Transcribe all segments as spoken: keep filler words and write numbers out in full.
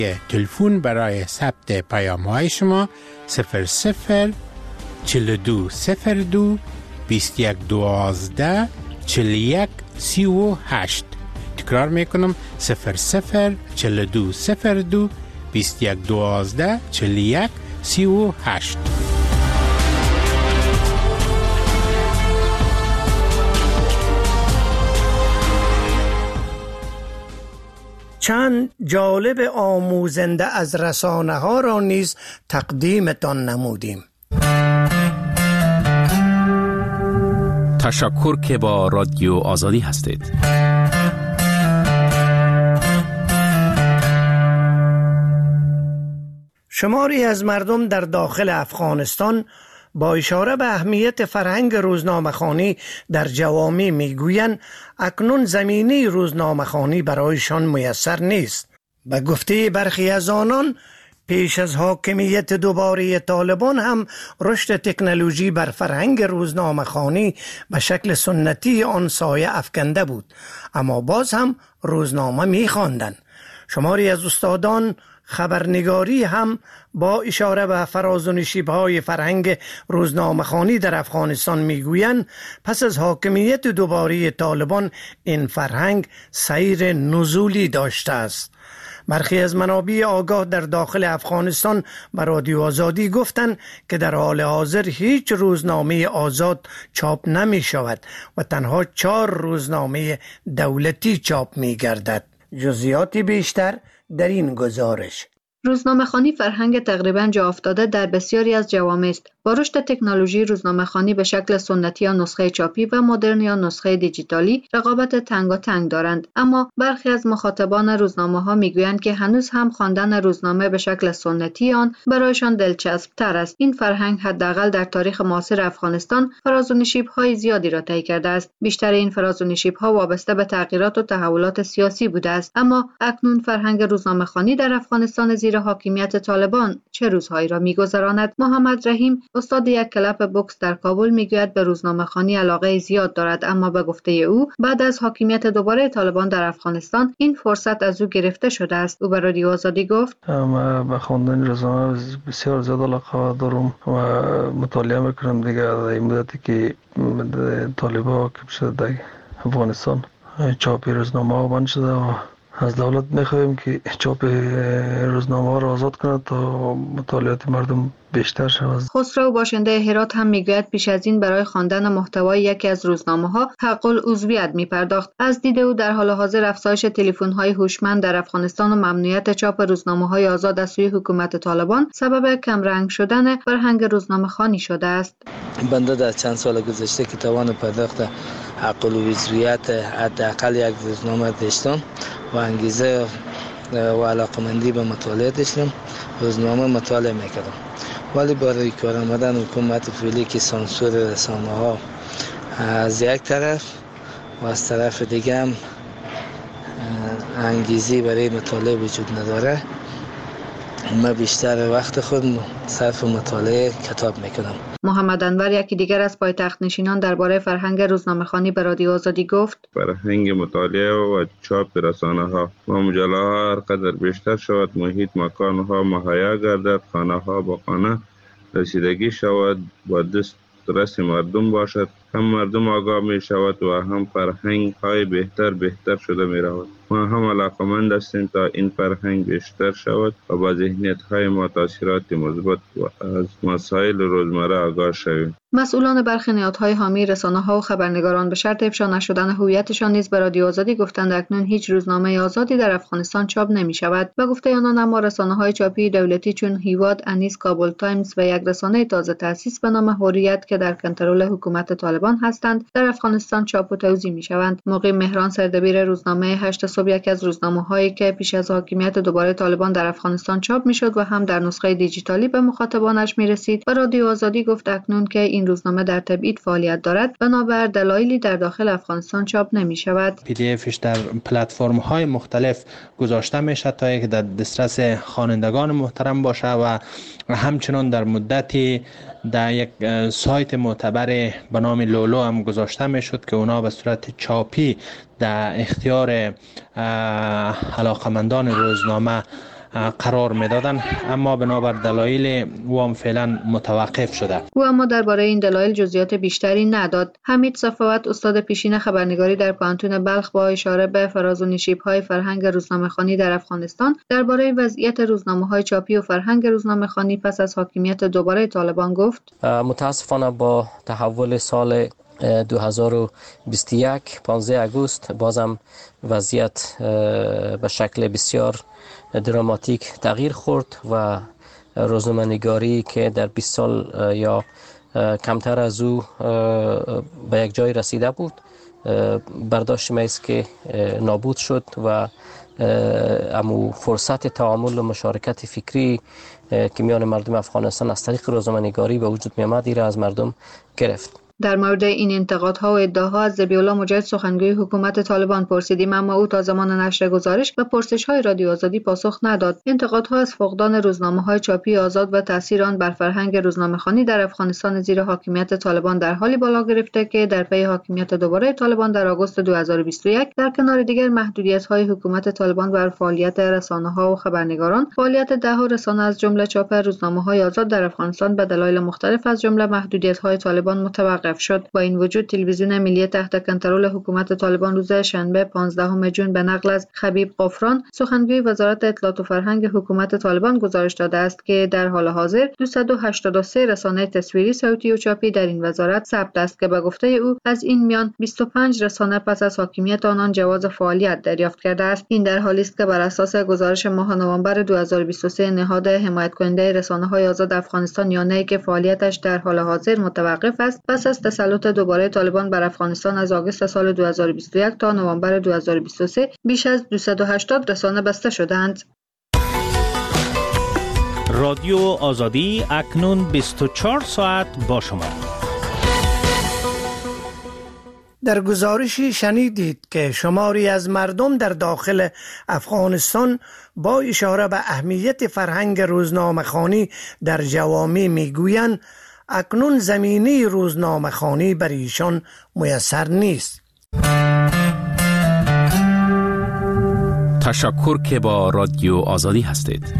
تلفن برای ثبت پیام های شما صفر صفر چهل و دو صفر دو بیست و یک دوازده چهل و یک سی و هشت. تکرار میکنم صفر صفر چهل و دو صفر دو بیست و یک دوازده چهل و یک سی و هشت. چند جالب آموزنده از رسانه ها را نیز تقدیمتان نمودیم. تشکر که با رادیو آزادی هستید. شماری از مردم در داخل افغانستان با اشاره به اهمیت فرهنگ روزنامه‌خوانی در جوامع میگویند اکنون زمینه روزنامه‌خوانی برایشان میسر نیست. به گفته برخی از آنان پیش از حاکمیت دوباره طالبان هم رشد تکنولوژی بر فرهنگ روزنامه‌خوانی به شکل سنتی آن سایه افکنده بود، اما باز هم روزنامه می‌خواندند. شماری از استادان خبرنگاری هم با اشاره به فراز و نشیب‌های فرهنگ روزنامه‌خوانی در افغانستان میگویند پس از حاکمیت دوباره طالبان این فرهنگ سیر نزولی داشته است. برخی از منابع آگاه در داخل افغانستان به رادیو آزادی گفتند که در حال حاضر هیچ روزنامه آزاد چاپ نمی شود و تنها چهار روزنامه دولتی چاپ می گردد. جزئیاتی بیشتر در این گزارش. روزنامه‌خوانی فرهنگ تقریباً جا افتاده در بسیاری از جوامع است. با رشد تکنولوژی روزنامه‌خوانی به شکل سنتی یا نسخه چاپی و مدرن یا نسخه دیجیتالی رقابت تنگاتنگ دارند، اما برخی از مخاطبان روزنامه‌ها میگویند که هنوز هم خواندن روزنامه به شکل سنتی آن برایشان دلچسب تر است. این فرهنگ حداقل در تاریخ معاصر افغانستان فراز و نشیب‌های زیادی را طی کرده است. بیشتر این فراز و نشیب‌ها وابسته به تغییرات و تحولات سیاسی بوده است، اما اکنون فرهنگ روزنامه‌خوانی در افغانستان زیر حاکمیت طالبان چه روزهایی را می‌گذراند؟ محمد رحیم استاد یک کلاب بوکس در کابل میگوید به روزنامه‌خوانی علاقه زیاد دارد، اما به گفته او بعد از حاکمیت دوباره طالبان در افغانستان این فرصت از او گرفته شده است. او به رادیو آزادی گفت من به خواندن روزنامه بسیار زیاد علاقه دارم و مطالعه میکنم دیگه. در این مدتی که طالبان حاکم شده در افغانستان چاپ روزنامه ها بند شده و از دولت میخواهیم که چاپ روزنامه ها را آزاد کند تا مطالعات مردم بیشتر شود. خسرو باشنده هرات هم میگوید پیش از این برای خواندن محتوای یکی از روزنامه ها حق العضویت میپرداخت. از دید او در حال حاضر افزایش تلفن های هوشمند در افغانستان و ممنوعیت چاپ روزنامه های آزاد از سوی حکومت طالبان سبب کمرنگ شدن فرهنگ روزنامه خوانی شده است. بنده در چند سال گذشته که توان پرداخت حق العضویت حداقل یک روزنامه داشتم و انگیزه و علاقمندی به مطالعه داشتم، روزنامه مطالعه میکردم. ولی برای کار آمدن حکومت فعلی که سانسور رسانه ها از یک طرف و از طرف دیگه هم انگیزی برای مطالعه وجود نداره، من بیشتر وقت خود صرف مطالعه کتاب میکنم. محمد انور یکی دیگر از پایتخت نشینان درباره فرهنگ روزنامه‌خوانی به رادیو آزادی گفت فرهنگ مطالعه و چاپ رسانه ها و مجله ها هر قدر بیشتر شود، محیط مکان ها مهیا گردد، خانه ها با خانه رسیدگی شود، با دست رس مردم باشد، هم مردم آگاه می شود و هم فرهنگ های بهتر بهتر شده می رود. ما هم علاقمند هستیم تا این فرهنگ بیشتر شود و با ذهنیت های ما تاثیرات مثبت و از مسائل روزمره آگاه شویم. مسئولان برخی نهادهای حامی رسانه‌ها و خبرنگاران به شرط افشا نشدن هویتشان نیز به رادیو آزادی گفتند اکنون هیچ روزنامه آزادی در افغانستان چاپ نمی‌شود. به گفته آنان اما رسانه‌های چاپی دولتی چون هیواد، انیس، کابل تایمز و یک رسانه تازه تأسیس به نام حریت که در کنترل حکومت طالبان هستند در افغانستان چاپ و توزیع می‌شوند. مقیم مهران سردبیر روزنامه هشت صبح یکی از روزنامه‌هایی که پیش از حاکمیت دوباره طالبان در افغانستان چاپ می‌شد و هم در نسخه دیجیتالی به مخاطبانش می‌رسید، به رادیو آزادی گفت اکنون که این روزنامه در تبعید فعالیت دارد بنابر دلایلی در داخل افغانستان چاپ نمی شود. پی دی افش در پلتفرم های مختلف گذاشته میشه تا اینکه در دسترس خوانندگان محترم باشه و همچنان در مدتی در یک سایت معتبر به نام لولو هم گذاشته میشد که اونا به صورت چاپی در اختیار علاقمندان روزنامه قرار میدادن، اما بنابر دلایل وام فعلا متوقف شده. او اما درباره این دلایل جزئیات بیشتری نداد. حمید صفوت، استاد پیشین خبرنگاری در پانتون بلخ، با اشاره به فراز و نشیب‌های فرهنگ روزنامه‌خوانی در افغانستان درباره وضعیت روزنامه‌های چاپی و فرهنگ روزنامه‌خوانی پس از حاکمیت دوباره طالبان گفت: متاسفانه با تحول سال دو هزار و بیست و یک پانزده آگوست بازم وضعیت به شکل بسیار دراماتیک تغییر خورد و روزنامه‌نگاری که در بیست سال یا کمتر از او به یک جای رسیده بود برداشت می است که نابود شد و امو فرصت تعامل و مشارکت فکری که میان مردم افغانستان از طریق روزنامه‌نگاری به وجود می آمد را از مردم گرفت. در مورد این انتقادها و ادعاها از ذبیح‌الله مجاهد، سخنگوی حکومت طالبان، پرسیدیم، اما او تا زمان نشر گزارش و پرسش‌های رادیو آزادی پاسخ نداد. انتقادها از فقدان روزنامه‌های چاپی آزاد و تأثیر آن بر فرهنگ روزنامه‌خوانی در افغانستان زیر حاکمیت طالبان در حالی بالا گرفته که در پی حاکمیت دوباره طالبان در آگوست دو هزار و بیست و یک در کنار دیگر محدودیت‌های حکومت طالبان بر فعالیت رسانه‌ها و خبرنگاران، فعالیت ده‌ها رسانه از جمله چاپ روزنامه‌های آزاد در افغانستان به دلایل مختلف از جمله محدودیت‌های طالبان متوقف شد. با این وجود تلویزیون ملی تحت کنترل حکومت طالبان روز شنبه پانزدهم ژوئن به نقل از خبیب غفران، سخنگوی وزارت اطلاعات و فرهنگ حکومت طالبان، گزارش داده است که در حال حاضر دویست و هشتاد و سه رسانه تصویری، صوتی و چاپی در این وزارت ثبت است که به گفته او از این میان بیست و پنج رسانه پس از حاکمیت آنان جواز فعالیت دریافت کرده است. این در حالی است که بر اساس گزارش ماه نوامبر دو هزار و بیست و سه نهاد حمایت کننده رسانه‌های آزاد افغانستان یا نی که فعالیتش در حال حاضر متوقف است، پس از تسلط دوباره طالبان بر افغانستان از آگوست سال دو هزار و بیست و یک تا نوامبر دو هزار و بیست و سه بیش از دویست و هشتاد رسانه بسته شدند. رادیو آزادی اکنون بیست و چهار ساعت با شما. در گزارشی شنیدید که شماری از مردم در داخل افغانستان با اشاره به اهمیت فرهنگ روزنامه‌خوانی در جوامع میگویند اکنون زمینه روزنامه‌خوانی بر ایشان میسر نیست. تشکر که با رادیو آزادی هستید.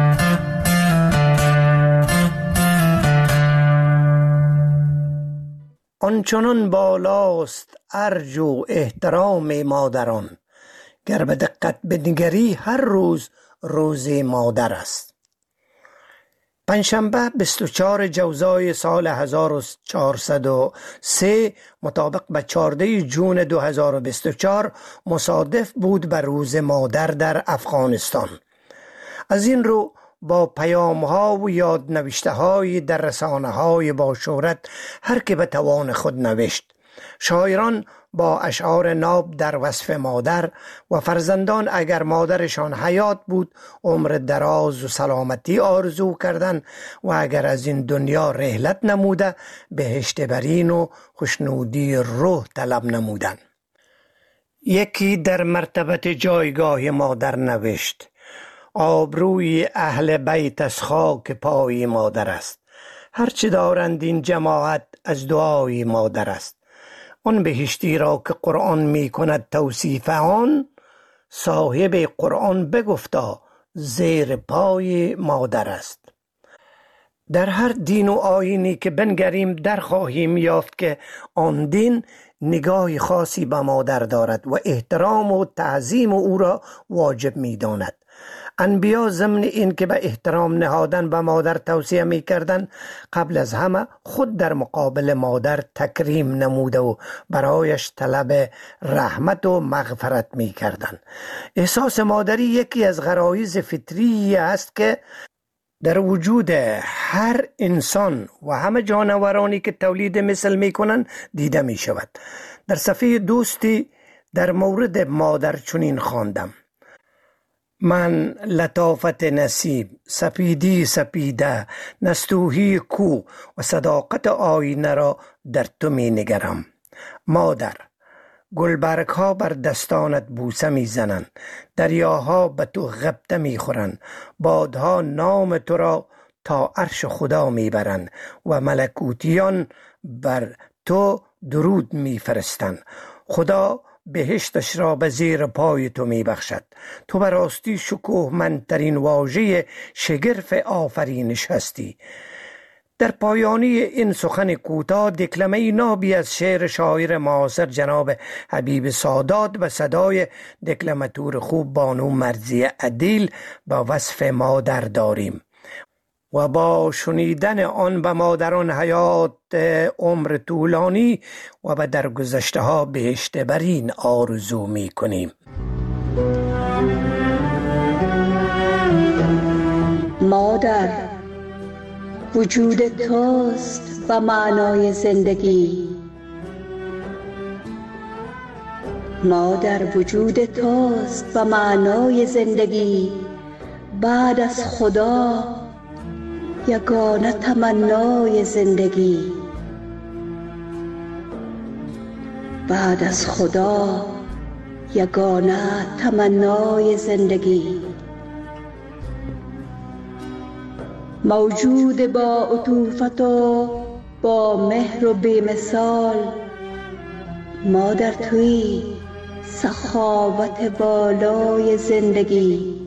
آنچنان بالاست ارج و احترام مادران، گر به دقت بنگری هر روز روز مادر است. پنجشنبه بیست و چهارم جوزای سال هزار و چهارصد و سه مطابق به چهاردهم ژوئن دو هزار و بیست و چهار مصادف بود بر روز مادر در افغانستان. از این رو با پیام‌ها و یادنوشته‌های در رسانه‌های با شهرت هر که به توان خود نوشت. شاعران با اشعار ناب در وصف مادر و فرزندان اگر مادرشان حیات بود عمر دراز و سلامتی آرزو کردند و اگر از این دنیا رحلت نموده بهشت برین و خوشنودی روح طلب نمودند. یکی در مرتبت جایگاه مادر نوشت: آبروی اهل بیت از خاک پای مادر است، هرچه دارند این جماعت از دعای مادر است. آن بهشتی را که قرآن می کند توصیف آن، صاحب قرآن بگفتا زیر پای مادر است. در هر دین و آیینی که بنگریم در خواهیم یافت که آن دین نگاه خاصی به مادر دارد و احترام و تعظیم او را واجب می داند. انبیا ضمن این که به احترام نهادن به مادر توصیه می کردن، قبل از همه خود در مقابل مادر تکریم نموده و برایش طلب رحمت و مغفرت می کردن. احساس مادری یکی از غرایز فطری است که در وجود هر انسان و همه جانورانی که تولید مثل می کنند دیده می شود. در صفحه دوستی در مورد مادر چنین خواندم: من لطافت نصیب، سپیدی سپیده، نستوهی کو و صداقت آینه را در تو می نگرم. مادر، گلبرگ ها بر دستانت بوسه می زنند، دریاها به تو غبطه می خورند، بادها نام تو را تا عرش خدا می برند و ملکوتیان بر تو درود می فرستند. خدا بهشتش را به زیر پای تو می بخشد. تو به راستی شکوهمندترین واژه شگرف آفرینش هستی. در پایانی این سخن کوتاه دکلمه نابی از شعر شاعر معاصر جناب حبیب سادات به صدای دکلماتور خوب بانو مرضیه عدیل با وصف مادر داریم و با شنیدن آن به مادران حیات عمر طولانی و به درگذشته ها بهشت برین آرزو می کنیم. مادر، وجود توست و معنای زندگی. مادر، وجود توست و معنای زندگی. بعد از خدا یگانه تمنای زندگی. بعد از خدا یگانه تمنای زندگی. موجود با عطوفت و با مهر و بی‌مثال، مادر توی سخاوت بالای زندگی.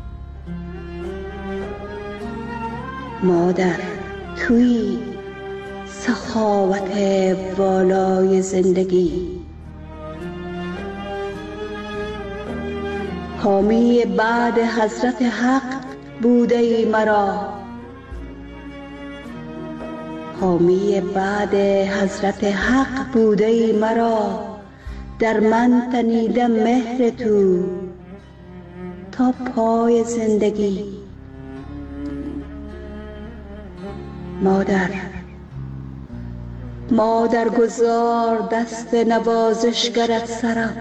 مادر توی سخاوت بالای زندگی. حامی بعد حضرت حق بوده ای مرا. حامی بعد حضرت حق بوده ای مرا. در من تنیدم مهر تو تا پای زندگی. مادر، مادر گذار دست نوازشگرت سرم.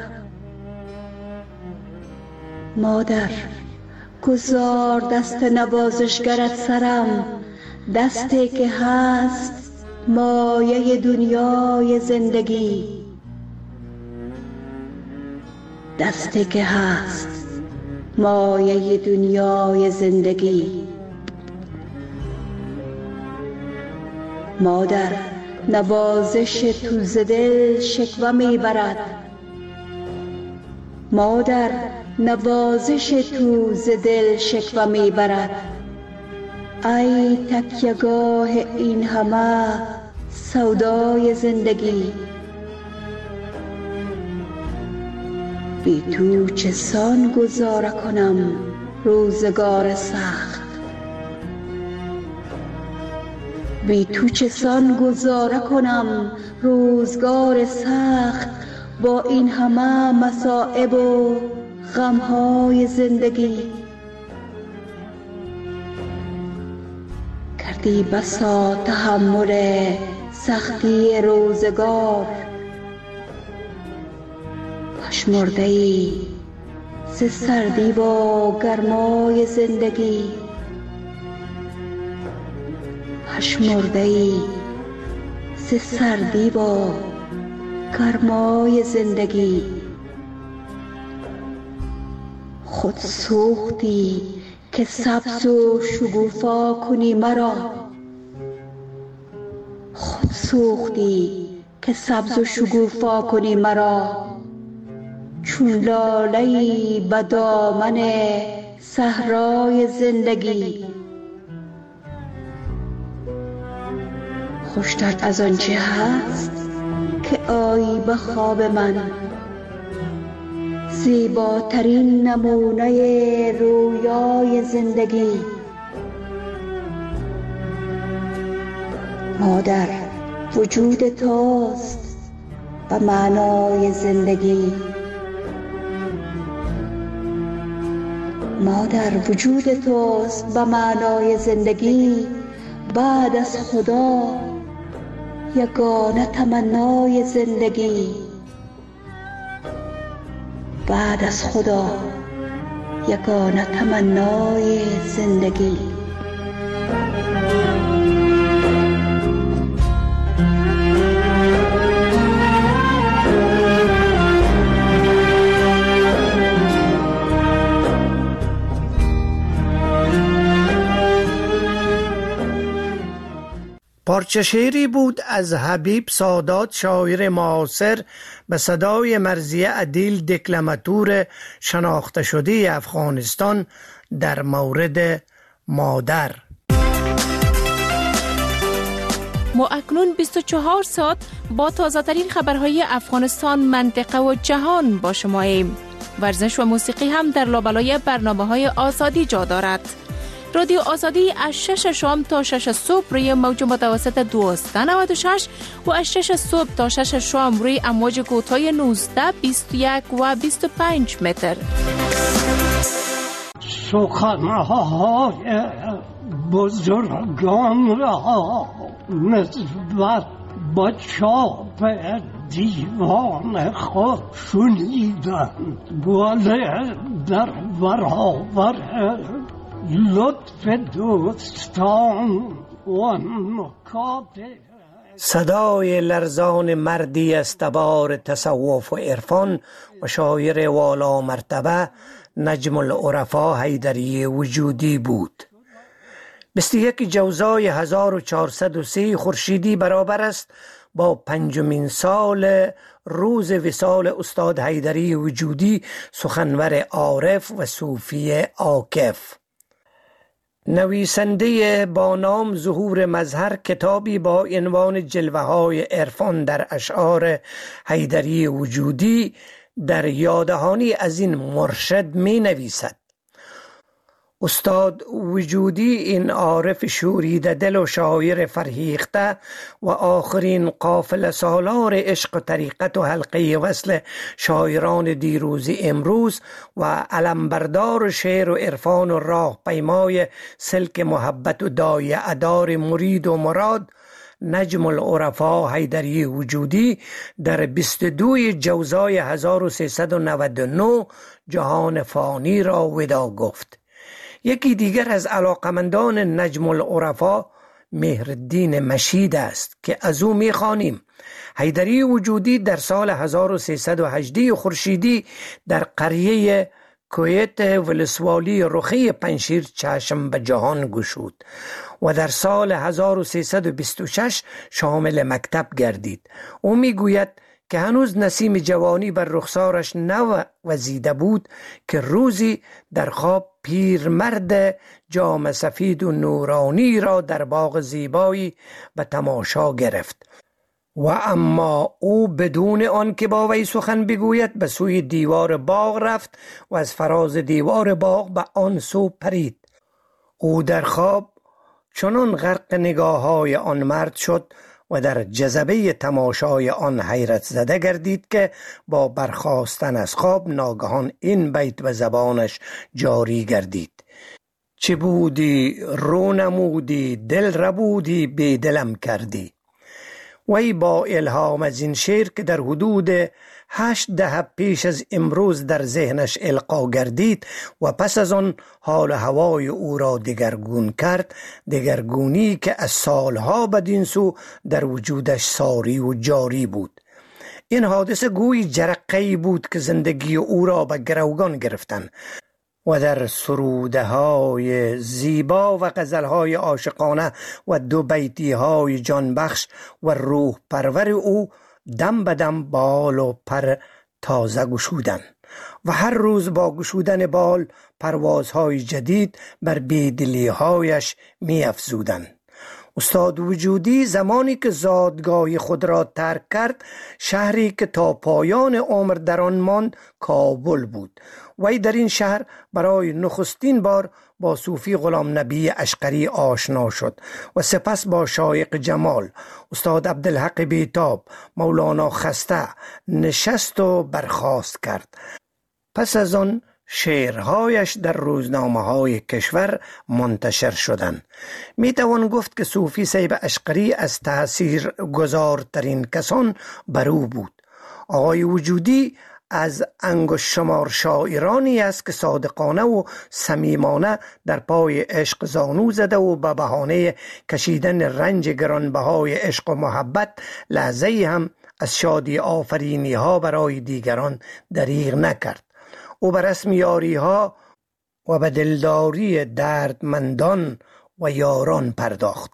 مادر گذار دست نوازشگرت سرم. دستی که هست مایه دنیای زندگی. دستی که هست مایه دنیای زندگی. مادر، نوازش تو ز دل شکوه میبرد. مادر، نوازش تو ز دل شکوه میبرد. ای تکیه‌گاه این همه سودای زندگی. بی تو چه سان گذاره کنم روزگار سخت. بی تو چه سان گذاره کنم روزگار سخت. با این همه مصائب و غمهای زندگی. کردی بسا تحمل سختی روزگار. پشمرده ای ز سردی و گرمای زندگی. پشمرده ای ز سردی و گرمای زندگی. خود سوختی که سبز و شگوفا کنی مرا. خود سوختی که سبز و شگوفا کنی مرا. چون لاله‌ای به دامن صحرای زندگی. خوشتر از آنچه هست که آیی به خواب من. زیباترین نمونه رویای زندگی. مادر، وجود توست و معنای زندگی. مادر، وجود توست و معنای زندگی. بعد از خدا یگانه تمنای زندگی. بعد از خدا یگانه تمنای زندگی. پارچه شعری بود از حبیب سادات شاعر معاصر به صدای مرضیه عدیل دکلماتور شناخته شده افغانستان در مورد مادر. ما اکنون بیست و چهار ساعت با تازه‌ترین خبرهای افغانستان، منطقه و جهان با شماییم. ورزش و موسیقی هم در لابلای برنامه‌های آزادی جا دارد. رادیو آزادی از شش شام تا شش صبح روی موج متوسط دویست و نود و شش و از شش صبح تا شش شام روی امواج کوتاه نوزده، بیست و یک و بیست و پنج متر. سخنهای بزرگان را نسبت با چاپ دیوان خود شنیدند، ولی در برابر لطف دوستان و نکات صدای لرزان مردی از تبار تصوف و عرفان و شاعر والا مرتبه نجم العرفا حیدری وجودی بود. بیست و یک جوزای هزار و چهارصد و سه خورشیدی برابر است با پنجمین سال روز وصال استاد حیدری وجودی، سخنور عارف و صوفی عاکف. نویسنده با نام ظهور مظهر کتابی با عنوان جلوه های عرفان در اشعار حیدری وجودی در یادهانی از این مرشد می نویسد: استاد وجودی این عارف شوریده دل و شاعر فرهیخته و آخرین قافله سالار عشق و طریقت و حلقه وصل شاعران دیروز امروز و علمبردار شعر و عرفان و راه پیمای سلک محبت و دایه ادار مرید و مراد، نجم العرفا حیدری وجودی در بیست و دو جوزای هزار و سیصد و نود و نه جهان فانی را ودا گفت. یکی دیگر از علاقمندان نجم العرفا مهرالدین مشید است که از او می‌خوانیم: حیدری وجودی در سال هزار و سیصد و هجده خورشیدی در قریه کویت ولسوالی رخی پنشیر چشم به جهان گشود و در سال هزار و سیصد و بیست و شش شامل مکتب گردید. او میگوید که هنوز نسیم جوانی بر رخسارش نوزیده بود که روزی در خواب پیرمرد جام سفید و نورانی را در باغ زیبایی به تماشا گرفت و اما او بدون آن که با وی سخن بگوید به سوی دیوار باغ رفت و از فراز دیوار باغ به آن سو پرید. او در خواب چنان غرق نگاه های آن مرد شد و در جذبه تماشای آن حیرت زده گردید که با برخاستن از خواب ناگهان این بیت به زبانش جاری گردید: چه بودی رو نمودی دل ربودی بی دلم کردی. وی با الهام از این شعر که در حدود هشت دهه پیش از امروز در ذهنش القا گردید و پس از آن حال هوای او را دگرگون کرد، دگرگونی که از سالها بدین سو در وجودش ساری و جاری بود. این حادثه گویی جرقه‌ای بود که زندگی او را به گروگان گرفتن و در سروده های زیبا و غزل های عاشقانه و دو بیتی های جانبخش و روح پرور او دم به دم بال و پر تازه گشودن و هر روز با گشودن بال پروازهای جدید بر بیدلی هایش می افزودن. استاد وجودی زمانی که زادگاه خود را ترک کرد، شهری که تا پایان عمر در آن ماند کابل بود. وی در این شهر برای نخستین بار با صوفی غلام نبی اشقری آشنا شد و سپس با شایق جمال، استاد عبدالحق بیتاب، مولانا خسته نشست و برخاست کرد. پس از آن شعرهایش در روزنامه های کشور منتشر شدند. می توان گفت که صوفی سیب اشقری از تأثیر گذارترین کسان بر او بود. آقای وجودی از انگشت شمار شاعرانی است که صادقانه و صمیمانه در پای عشق زانو زده و به بهانه کشیدن رنج گرانبهای عشق و محبت لحظه‌ای هم از شادی آفرینی ها برای دیگران دریغ نکرد. او به رسم یاری ها و به دلداری دردمندان و یاران پرداخت.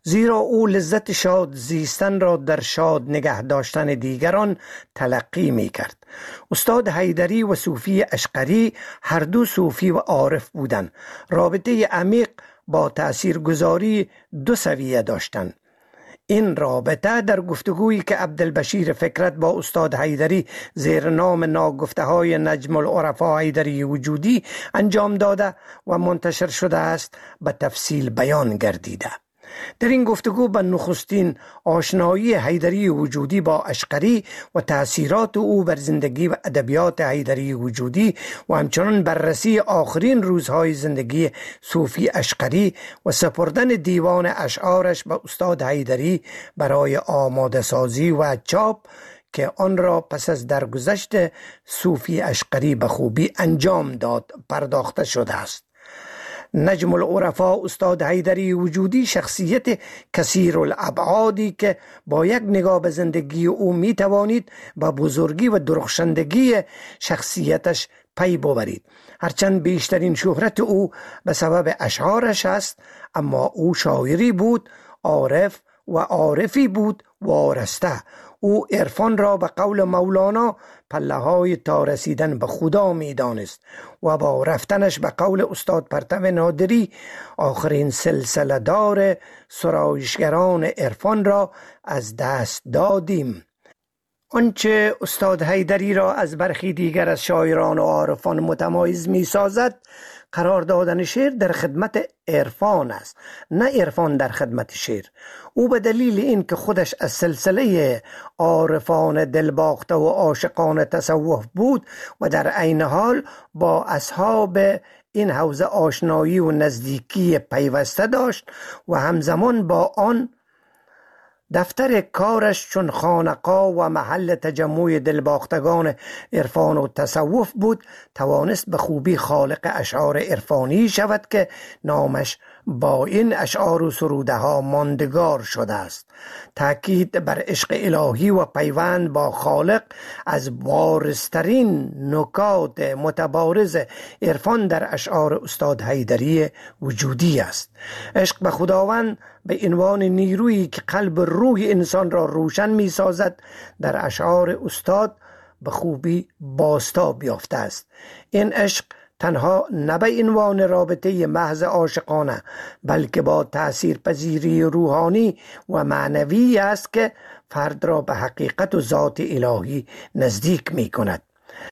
زیرا او لذت شاد زیستن را در شاد نگه داشتن دیگران تلقی می کرد. استاد حیدری و صوفی اشقری هر دو صوفی و عارف بودند. رابطه عمیق با تأثیرگذاری دو سویه داشتند. این رابطه در گفتگویی که عبدالبشیر فکرت با استاد حیدری زیر نام ناگفته های نجم العرفا حیدری وجودی انجام داده و منتشر شده است به تفصیل بیان گردیده. در این گفتگو به نخستین آشنایی حیدری وجودی با اشقری و تأثیرات او بر زندگی و ادبیات حیدری وجودی و همچنان بررسی آخرین روزهای زندگی صوفی اشقری و سپردن دیوان اشعارش به استاد حیدری برای آماده سازی و چاپ که آن را پس از درگذشت صوفی اشقری به خوبی انجام داد پرداخته شده است. نجم العرفا استاد حیدری وجودی شخصیت کثیر الابعادی که با یک نگاه به زندگی او می توانید به بزرگی و درخشندگی شخصیتش پی ببرید. هرچند بیشترین شهرت او به سبب اشعارش است، اما او شاعری بود، عارف و عارفی بود وارسته. او عرفان را به قول مولانا پله های تا رسیدن به خدا می دانست و با رفتنش به قول استاد پرتو نادری آخرین سلسله دار سرایشگران عرفان را از دست دادیم. آنچه استاد حیدری را از برخی دیگر از شاعران و عارفان متمایز می سازد قرار دادن شعر در خدمت عرفان است، نه عرفان در خدمت شعر. او به دلیل این که خودش از سلسله عارفان دلباخته و عاشقان تصوف بود و در عین حال با اصحاب این حوزه آشنایی و نزدیکی پیوسته داشت و همزمان با آن دفتر کارش چون خانقاه و محل تجمع دلباختگان عرفان و تصوف بود، توانست به خوبی خالق اشعار عرفانی شود که نامش با این اشعار و سروده ها ماندگار شده است. تأکید بر عشق الهی و پیوند با خالق از بارزترین نکات متبارز عرفان در اشعار استاد حیدری وجودی است. عشق به خداوند به عنوان نیرویی که قلب روح انسان را روشن می سازد در اشعار استاد به خوبی بازتاب یافته است. این عشق تنها نه به عنوان رابطه محض عاشقانه بلکه با تأثیر پذیری روحانی و معنوی است که فرد را به حقیقت و ذات الهی نزدیک می کند.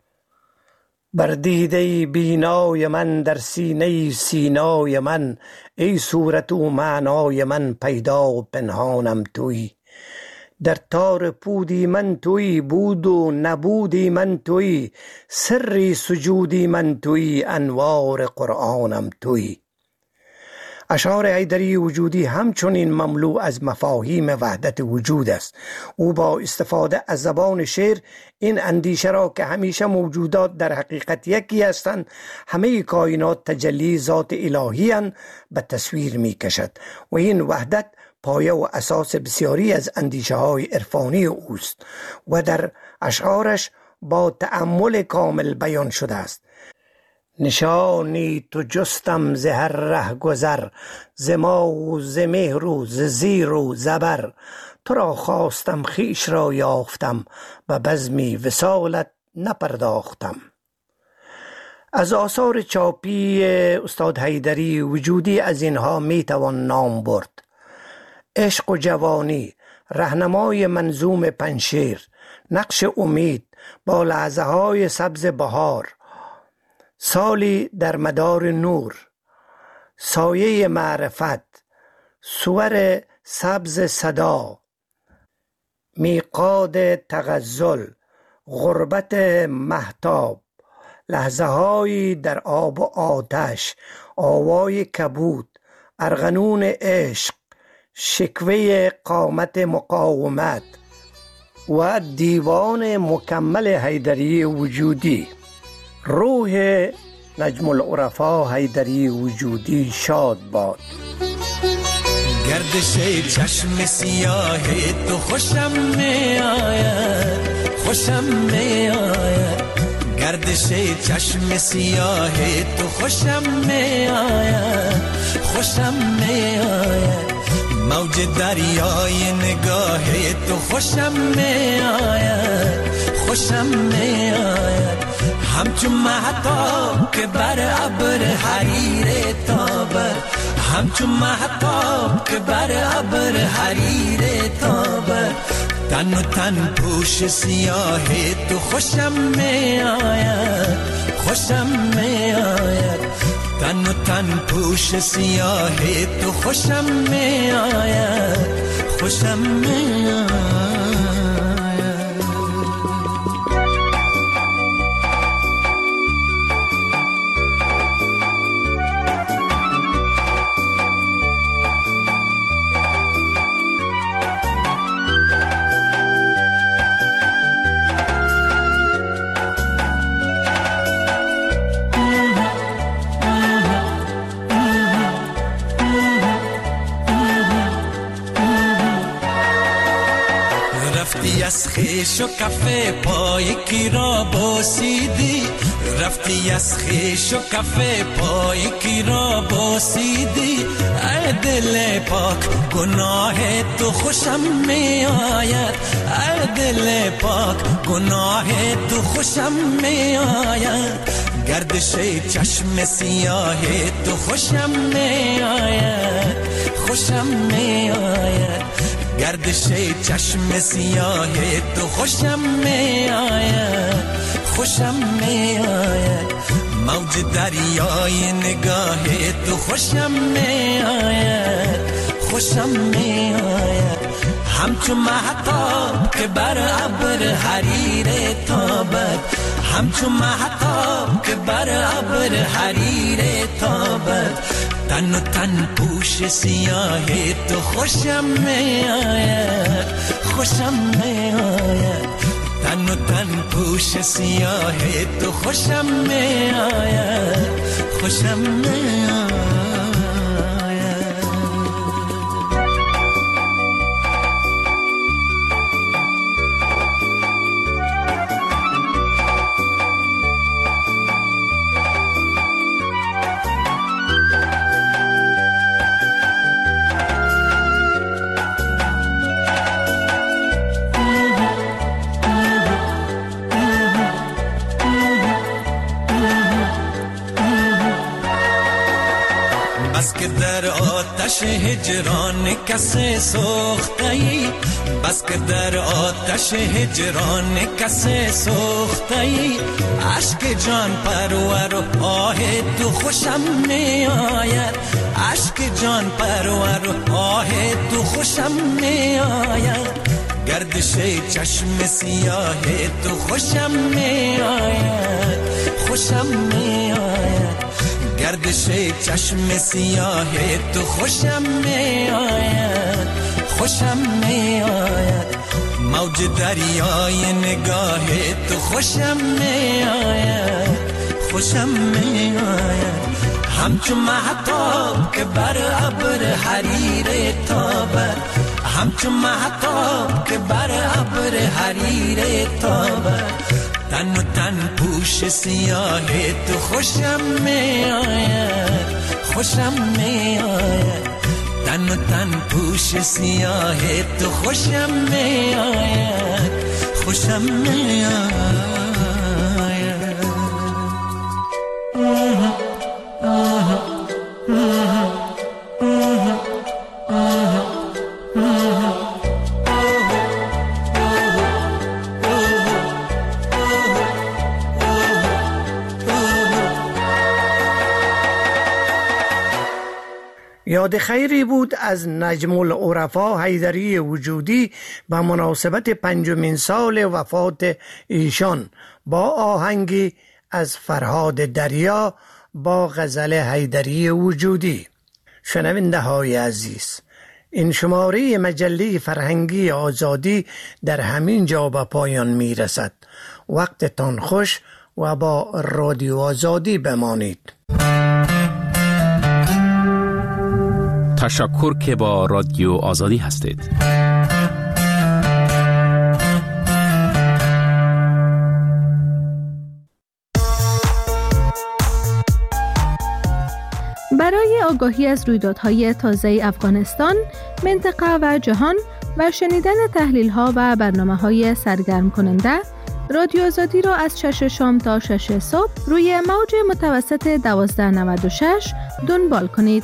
بر دیده بینای من در سینه سینای من، ای صورت و معنای من پیدا و پنهانم تویی. در تار پودی من تویی، بود و نبودی من تویی، سری سجودی من تویی، انوار قرآنم تویی. اشعار حیدری وجودی همچنین مملو از مفاهیم وحدت وجود است. او با استفاده از زبان شعر این اندیشه را که همیشه موجودات در حقیقت یکی هستند، همه کائنات تجلی ذات الهی اند، به تصویر می کشد و این وحدت پایه و اساس بسیاری از اندیشه های عرفانی اوست و در اشعارش با تأمل کامل بیان شده است. نشانی تو جستم ز هر ره گذر، ز ما و ز مهر و ز زیر و زبر، تو را خواستم خویش را یافتم، به بزمی وصالت نپرداختم. از آثار چاپی استاد حیدری وجودی از اینها می توان نام برد: عشق و جوانی، رهنمای منظوم پنشیر، نقش امید، با لحظه های سبز بهار، سالی در مدار نور، سایه معرفت، صور سبز صدا، میقات تغزل، غربت مهتاب، لحظه هایی در آب و آتش، آوای کبود، ارغنون عشق، شکوه قامت مقاومت و دیوان مکمل حیدری وجودی. روح نجم العرفا حیدری وجودی شاد باد. گردش چشم سیاه تو خوشم می آید، خوشم می آید. گردش چشم سیاه تو خوشم می آید، خوشم می آید. موج دریای نگاه تو خوشم می آید، خوشم می آید. همچون مهتاب که بر ابر حریر تابد، همچون مهتاب که بر ابر حریر تابد. تن و تن پوش سیاه تو خوشم می آید، خوشم می آید. تن و تن پوش سیاه تو خوشم می آید، خوشم می آید. از خیش و کفه پای کی را بوسیدی، رفتی از خیش و کفه پای کی را بوسیدی. ای دل پاک گناه تو خوشم می آید، ای دل پاک گناه تو خوشم می آید. گردش چشم سیاه تو خوشم می آید، خوشم می آید. گردش چشم سیاه تو خوشم می آید، خوشم می آید. موج دریای نگاه تو خوشم می آید، خوشم می آید. همچون مهتاب که بر ابر حریر تابد، همچون مهتاب که بر ابر حریر تابد. تن و تن پوش سیاه تو خوشم می آید، خوشم می آید. تن و تن پوش سیاه تو خوشم می آید، خوشم می آید. بس که در آتش هجران کسی سوخته‌ای، بس که در آتش هجران کسی سوخته‌ای. عشق جان پرور و آه تو خوشم می آید، عشق جان پرور و آه تو خوشم می آید. گردش چشم سیاه تو خوشم می آید، خوشم می آید. گردش چشم سیاه تو خوشم می آید، خوشم می آید. موج دریای نگاه تو خوشم می آید، خوشم می آید. همچون مهتاب که بر ابر حریر تابد، همچون مهتاب که بر ابر حریر تابد. تن و تن پوش سیاه تو خوشم می آید، خوشم می آید. تن و تن پوش سیاه تو خوشم می آید، خوشم می آید. یاد خیری بود از نجم العرفا حیدری وجودی به مناسبت پنجمین سال وفات ایشان با آهنگی از فرهاد دریا با غزل حیدری وجودی. شنونده های عزیز، این شماره مجله فرهنگی آزادی در همین جا به پایان می رسد. وقتتان خوش و با رادیو آزادی بمانید. تشکر که با رادیو آزادی هستید. برای آگاهی از رویدادهای تازه افغانستان، منطقه و جهان و شنیدن تحلیل‌ها و برنامه‌های سرگرم کننده، رادیو آزادی را از شش شام تا شش صبح روی موج متوسط دوازده نود و شش دنبال کنید.